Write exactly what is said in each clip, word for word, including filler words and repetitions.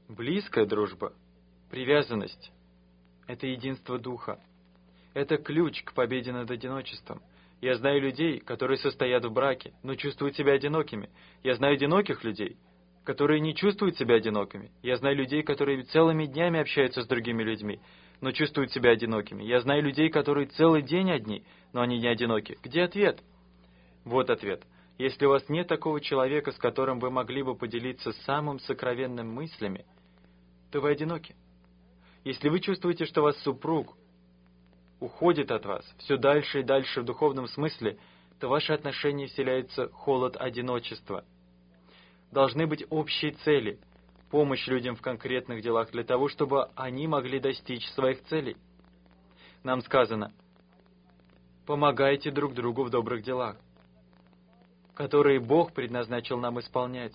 Близкая дружба, привязанность — это единство духа. Это ключ к победе над одиночеством. Я знаю людей, которые состоят в браке, но чувствуют себя одинокими. Я знаю одиноких людей, которые не чувствуют себя одинокими. Я знаю людей, которые целыми днями общаются с другими людьми, но чувствуют себя одинокими. Я знаю людей, которые целый день одни, но они не одиноки. Где ответ? Вот ответ. Если у вас нет такого человека, с которым вы могли бы поделиться самым сокровенным мыслями, то вы одиноки. Если вы чувствуете, что ваш супруг уходит от вас все дальше и дальше в духовном смысле, то в ваши отношения вселяется холод одиночества. Должны быть общие цели, помощь людям в конкретных делах для того, чтобы они могли достичь своих целей. Нам сказано: помогайте друг другу в добрых делах, которые Бог предназначил нам исполнять.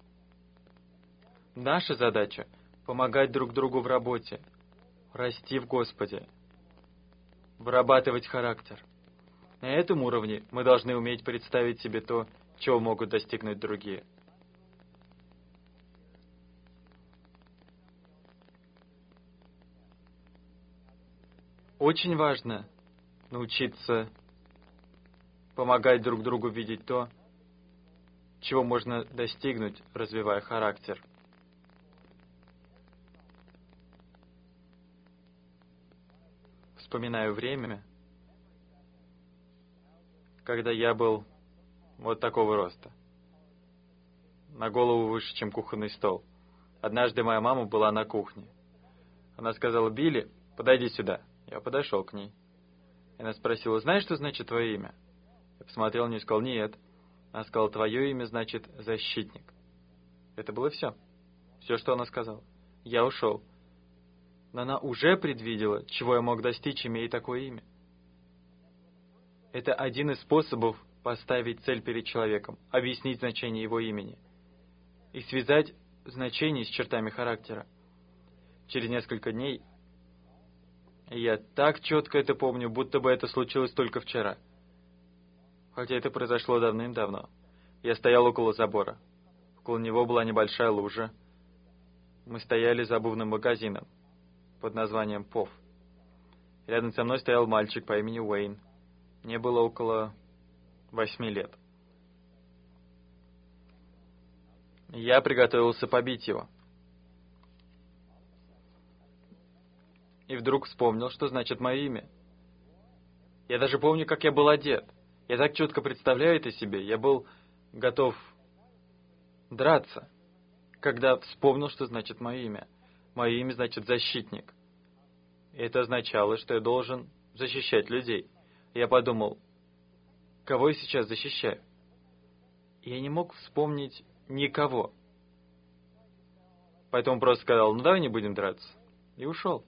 Наша задача — помогать друг другу в работе, расти в Господе, вырабатывать характер. На этом уровне мы должны уметь представить себе то, чего могут достигнуть другие. Очень важно научиться помогать друг другу видеть то, чего можно достигнуть, развивая характер. Вспоминаю время, когда я был вот такого роста, на голову выше, чем кухонный стол. Однажды моя мама была на кухне. Она сказала: «Билли, подойди сюда». Я подошел к ней. Она спросила: «Знаешь, что значит твое имя?» Я посмотрел на нее и сказал: «Нет». Она сказала: «Твое имя значит защитник». Это было все. Все, что она сказала. Я ушел. Но она уже предвидела, чего я мог достичь, имея такое имя. Это один из способов поставить цель перед человеком, объяснить значение его имени и связать значение с чертами характера. Через несколько дней я так четко это помню, будто бы это случилось только вчера. Хотя это произошло давным-давно. Я стоял около забора. Около него была небольшая лужа. Мы стояли за обувным магазином под названием Пов. Рядом со мной стоял мальчик по имени Уэйн. Мне было около восьми лет. Я приготовился побить его. И вдруг вспомнил, что значит мое имя. Я даже помню, как я был одет. Я так четко представляю это себе. Я был готов драться, когда вспомнил, что значит мое имя. Мое имя значит защитник. И это означало, что я должен защищать людей. Я подумал: кого я сейчас защищаю? И я не мог вспомнить никого. Поэтому просто сказал: ну давай не будем драться. И ушел.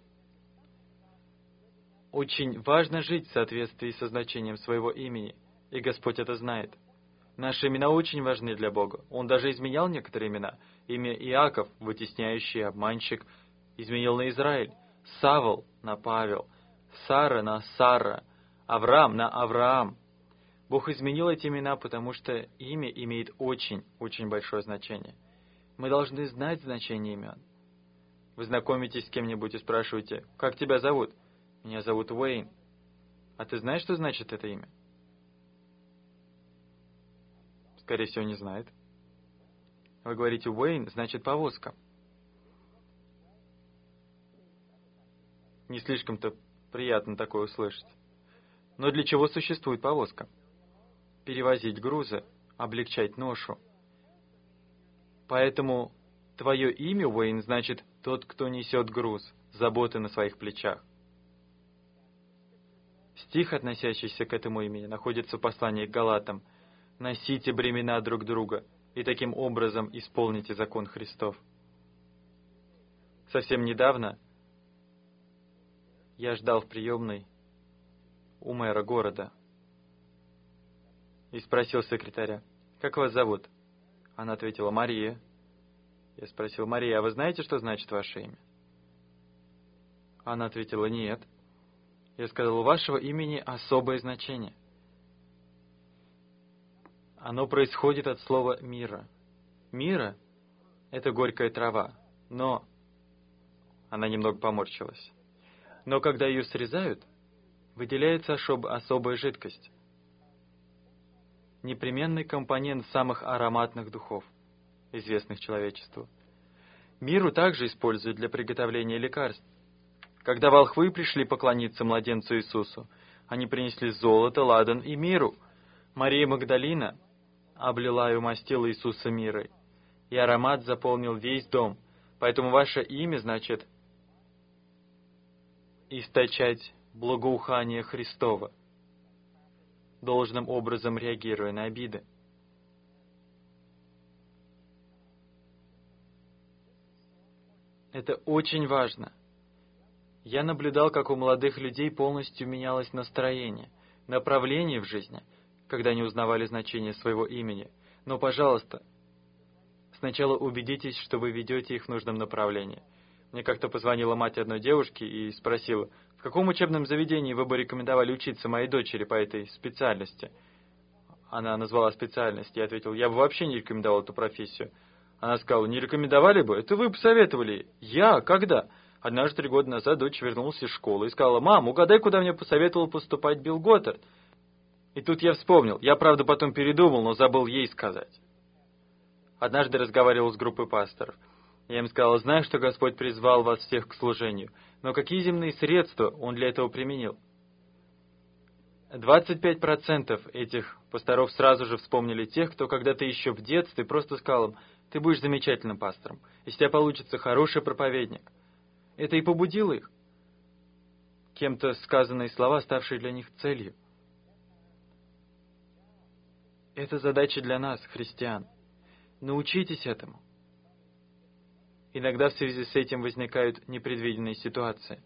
Очень важно жить в соответствии со значением своего имени, и Господь это знает. Наши имена очень важны для Бога. Он даже изменял некоторые имена. Имя Иаков, вытесняющий обманщик, изменил на Израиль. Савл на Павел. Сара на Сара. Авраам на Авраам. Бог изменил эти имена, потому что имя имеет очень-очень большое значение. Мы должны знать значение имен. Вы знакомитесь с кем-нибудь и спрашиваете: как тебя зовут? Меня зовут Уэйн. А ты знаешь, что значит это имя? Скорее всего, не знает. Вы говорите: Уэйн значит повозка. Не слишком-то приятно такое услышать. Но для чего существует повозка? Перевозить грузы, облегчать ношу. Поэтому твое имя, Уэйн, значит тот, кто несет груз, заботы на своих плечах. Стих, относящийся к этому имени, находится в послании к Галатам. «Носите бремена друг друга, и таким образом исполните закон Христов». Совсем недавно я ждал в приемной у мэра города и спросил секретаря: «Как вас зовут?» Она ответила: «Мария». Я спросил: «Мария, а вы знаете, что значит ваше имя?» Она ответила: «Нет». Я сказал: «У вашего имени особое значение. Оно происходит от слова «мира». Мира — это горькая трава, но Она немного поморщилась. Но когда ее срезают, выделяется особ- особая жидкость. Непременный компонент самых ароматных духов, известных человечеству. Миру также используют для приготовления лекарств. Когда волхвы пришли поклониться младенцу Иисусу, они принесли золото, ладан и миру. Мария Магдалина облила и умастила Иисуса мирой, и аромат заполнил весь дом. Поэтому ваше имя значит «источать благоухание Христово», должным образом реагируя на обиды. Это очень важно. Я наблюдал, как у молодых людей полностью менялось настроение, направление в жизни, когда они узнавали значение своего имени. Но, пожалуйста, сначала убедитесь, что вы ведете их в нужном направлении. Мне как-то позвонила мать одной девушки и спросила, в каком учебном заведении вы бы рекомендовали учиться моей дочери по этой специальности. Она назвала специальность, я ответил, я бы вообще не рекомендовал эту профессию. Она сказала, не рекомендовали бы? Это вы бы советовали. Я? Когда? Однажды три года назад дочь вернулась из школы и сказала, мам, угадай, куда мне посоветовал поступать Билл Готтард. И тут я вспомнил. Я, правда, потом передумал, но забыл ей сказать. Однажды разговаривал с группой пасторов. Я им сказал, знаю, что Господь призвал вас всех к служению, но какие земные средства Он для этого применил? двадцать пять процентов этих пасторов сразу же вспомнили тех, кто когда-то еще в детстве просто сказал им, ты будешь замечательным пастором, из тебя получится хороший проповедник. Это и побудило их. Кем-то сказанные слова, ставшие для них целью. Это задача для нас, христиан. Научитесь этому. Иногда в связи с этим возникают непредвиденные ситуации.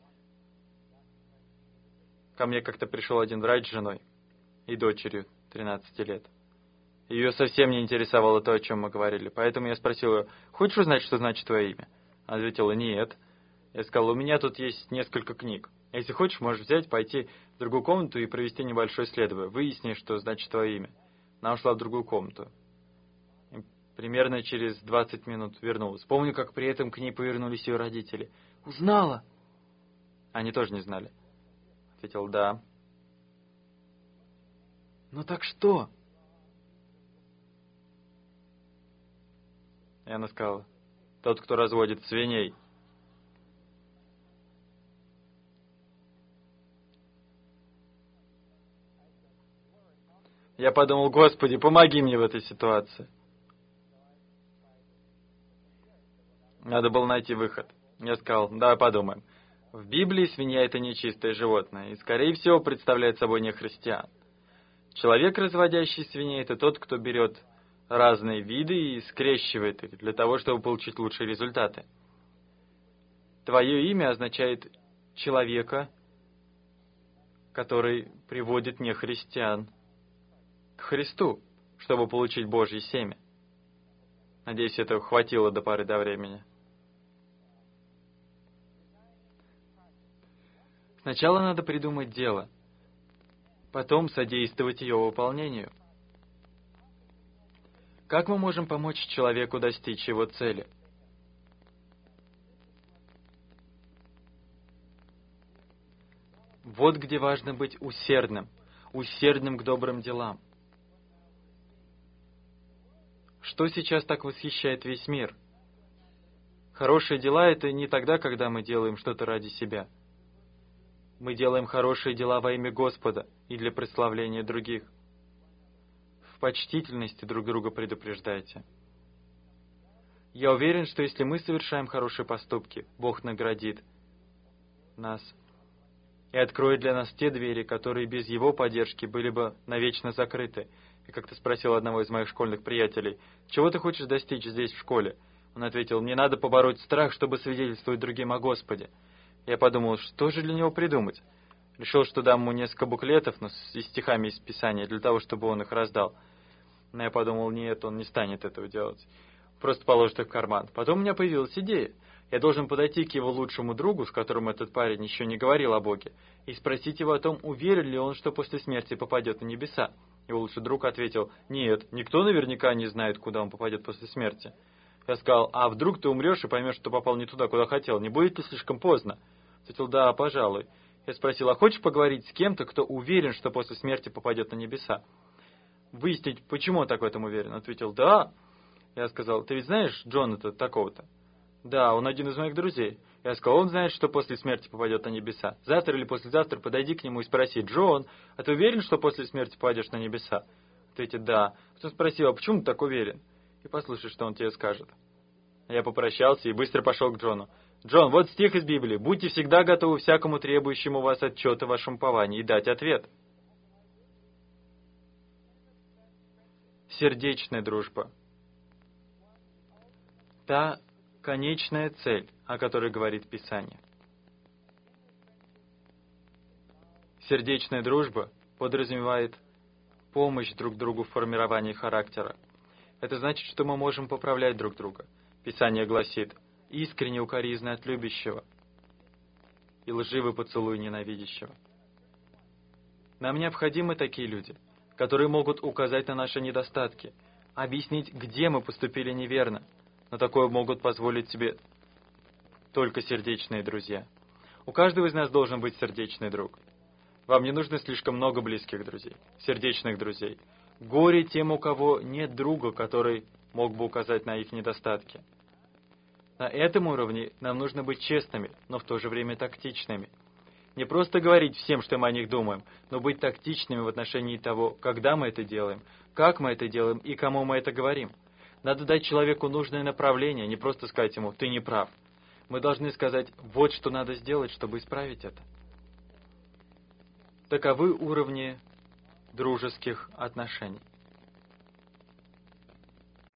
Ко мне как-то пришел один врач с женой и дочерью тринадцати лет. Ее совсем не интересовало то, о чем мы говорили, поэтому я спросил ее, хочешь узнать, что значит твое имя? Она ответила, нет. Я сказал, у меня тут есть несколько книг. Если хочешь, можешь взять, пойти в другую комнату и провести небольшое исследование. Выясни, что значит твое имя. Она ушла в другую комнату. И примерно через двадцать минут вернулась. Помню, как при этом к ней повернулись ее родители. Узнала? Они тоже не знали. Ответил, да. Ну так что? И она сказала, тот, кто разводит свиней. Я подумал, Господи, помоги мне в этой ситуации. Надо было найти выход. Я сказал, давай подумаем. В Библии свинья — это нечистое животное, и, скорее всего, представляет собой не христиан. Человек, разводящий свиней, это тот, кто берет разные виды и скрещивает их для того, чтобы получить лучшие результаты. Твое имя означает человека, который приводит не христиан к Христу, чтобы получить Божье семя. Надеюсь, этого хватило до поры до времени. Сначала надо придумать дело, потом содействовать ее выполнению. Как мы можем помочь человеку достичь его цели? Вот где важно быть усердным, усердным к добрым делам. Что сейчас так восхищает весь мир? Хорошие дела — это не тогда, когда мы делаем что-то ради себя. Мы делаем хорошие дела во имя Господа и для прославления других. В почтительности друг друга предупреждайте. Я уверен, что если мы совершаем хорошие поступки, Бог наградит нас и откроет для нас те двери, которые без Его поддержки были бы навечно закрыты. Я как-то спросил одного из моих школьных приятелей, чего ты хочешь достичь здесь, в школе? Он ответил, мне надо побороть страх, чтобы свидетельствовать другим о Господе. Я подумал, что же для него придумать? Решил, что дам ему несколько буклетов, ну, с стихами из Писания, для того, чтобы он их раздал. Но я подумал, нет, он не станет этого делать. Просто положит их в карман. Потом у меня появилась идея. Я должен подойти к его лучшему другу, с которым этот парень еще не говорил о Боге, и спросить его о том, уверен ли он, что после смерти попадет на небеса. Его лучший друг ответил, нет, никто наверняка не знает, куда он попадет после смерти. Я сказал: а вдруг ты умрешь и поймешь, что попал не туда, куда хотел? Не будет ли слишком поздно? Ответил: да, пожалуй. Я спросил: а хочешь поговорить с кем-то, кто уверен, что после смерти попадет на небеса? Выяснить, почему он так в этом уверен? Он ответил: да. Я сказал: ты ведь знаешь Джона-то такого-то? Да, он один из моих друзей. Я сказал: он знает, что после смерти попадет на небеса. Завтра или послезавтра подойди к нему и спроси: Джон, а ты уверен, что после смерти попадешь на небеса? Ответит: да. Потом спросил: а почему ты так уверен? И послушай, что он тебе скажет. Я попрощался и быстро пошел к Джону. Джон, вот стих из Библии. Будьте всегда готовы всякому требующему вас отчета в вашем уповании и дать ответ. Сердечная дружба. Та конечная цель, о которой говорит Писание. Сердечная дружба подразумевает помощь друг другу в формировании характера. Это значит, что мы можем поправлять друг друга. Писание гласит: искренне укоризны от любящего и лживый поцелуй ненавидящего. Нам необходимы такие люди, которые могут указать на наши недостатки, объяснить, где мы поступили неверно, но такое могут позволить себе только сердечные друзья. У каждого из нас должен быть сердечный друг. Вам не нужно слишком много близких друзей, сердечных друзей. Горе тем, у кого нет друга, который мог бы указать на их недостатки. На этом уровне нам нужно быть честными, но в то же время тактичными. Не просто говорить всем, что мы о них думаем, но быть тактичными в отношении того, когда мы это делаем, как мы это делаем и кому мы это говорим. Надо дать человеку нужное направление, не просто сказать ему: ты не прав. Мы должны сказать: вот что надо сделать, чтобы исправить это. Таковы уровни дружеских отношений.